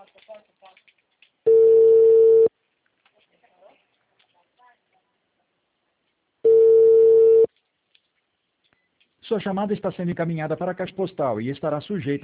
Sua chamada está sendo encaminhada para a caixa postal e estará sujeita